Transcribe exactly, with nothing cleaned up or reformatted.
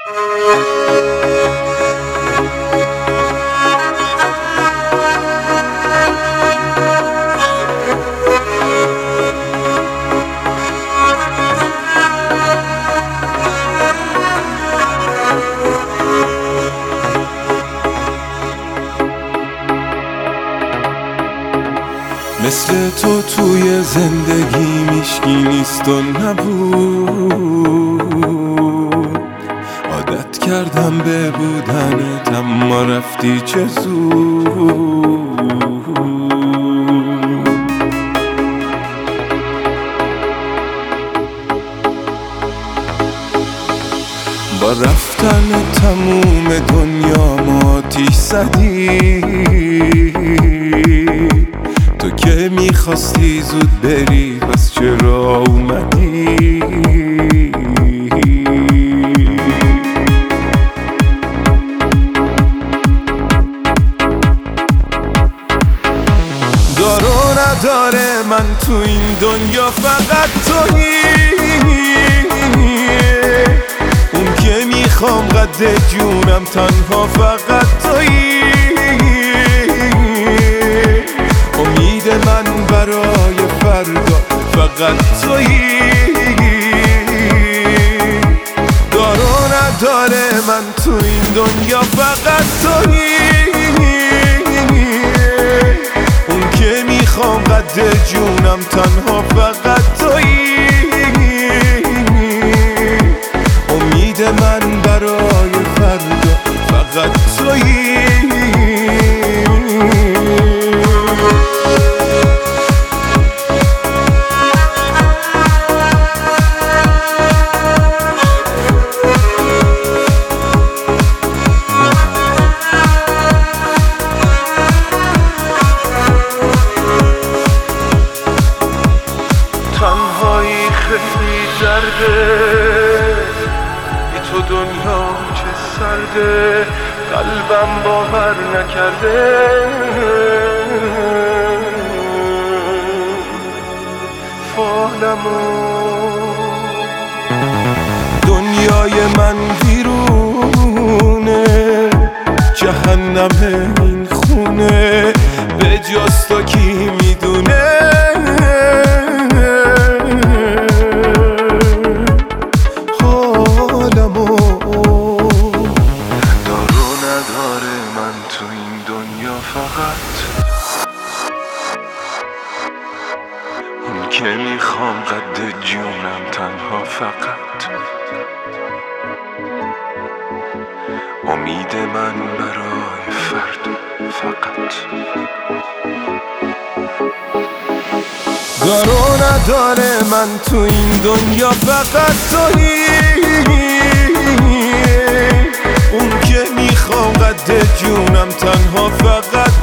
مثل تو توی زندگی میشکی نیست و نبود، عادت کردم به بودنت اما رفتی چه زود. با رفتن تموم دنیا ما آتیش زدی، تو که میخواستی زود بری پس چرا اومدی؟ دار و نداره من تو این دنیا فقط تویی، اون که میخوام قد جونم تنها فقط تویی. امید من برای فردا فقط تویی، دار و نداره من تو این دنیا فقط تویی، اون که میخوام قد جونم تنها فقط تویی. امید من برای فردا فقط تویی. تنهایی خیلی زرده، بی تو دنیا چه سرده، قلبم باور نکرده. فالمو دنیای من ویرونه، جهنم این خونه، به جز تو کی میدونه؟ اون که میخوام قد جونم تنها فقط. امید من برای فردا فقط. دار و نداره من تو این دنیا فقط تویی، اون که میخوام قد جونم تنها فقط